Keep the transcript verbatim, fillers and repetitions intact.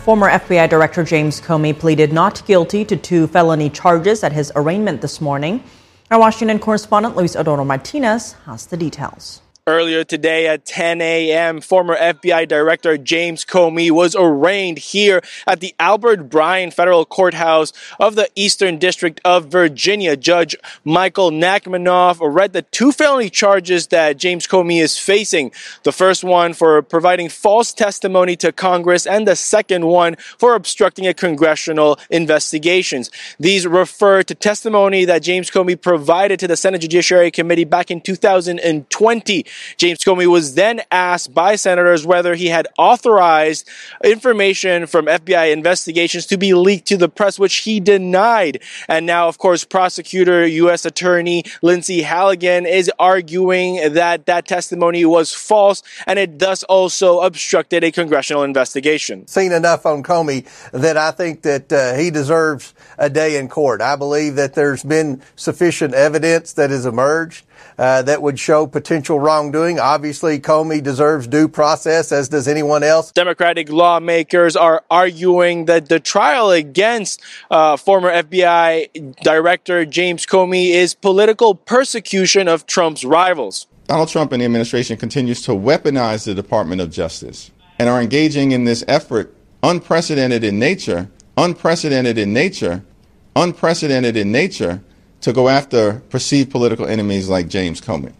Former F B I Director James Comey pleaded not guilty to two felony charges at his arraignment this morning. Our Washington correspondent Luis Adoro Martinez has the details. Earlier today at ten a.m., former F B I Director James Comey was arraigned here at the Albert Bryan Federal Courthouse of the Eastern District of Virginia. Judge Michael Nachmanoff read the two felony charges that James Comey is facing. The first one for providing false testimony to Congress, and the second one for obstructing a congressional investigations. These refer to testimony that James Comey provided to the Senate Judiciary Committee back in two thousand twenty. James Comey was then asked by senators whether he had authorized information from F B I investigations to be leaked to the press, which he denied. And now, of course, prosecutor U S Attorney Lindsay Halligan is arguing that that testimony was false, and it thus also obstructed a congressional investigation. Seen enough on Comey that I think that uh, he deserves a day in court. I believe that there's been sufficient evidence that has emerged Uh, that would show potential wrongdoing. Obviously, Comey deserves due process, as does anyone else. Democratic lawmakers are arguing that the trial against uh, former F B I Director James Comey is political persecution of Trump's rivals. Donald Trump and the administration continues to weaponize the Department of Justice and are engaging in this effort, unprecedented in nature, unprecedented in nature, unprecedented in nature, to go after perceived political enemies like James Comey.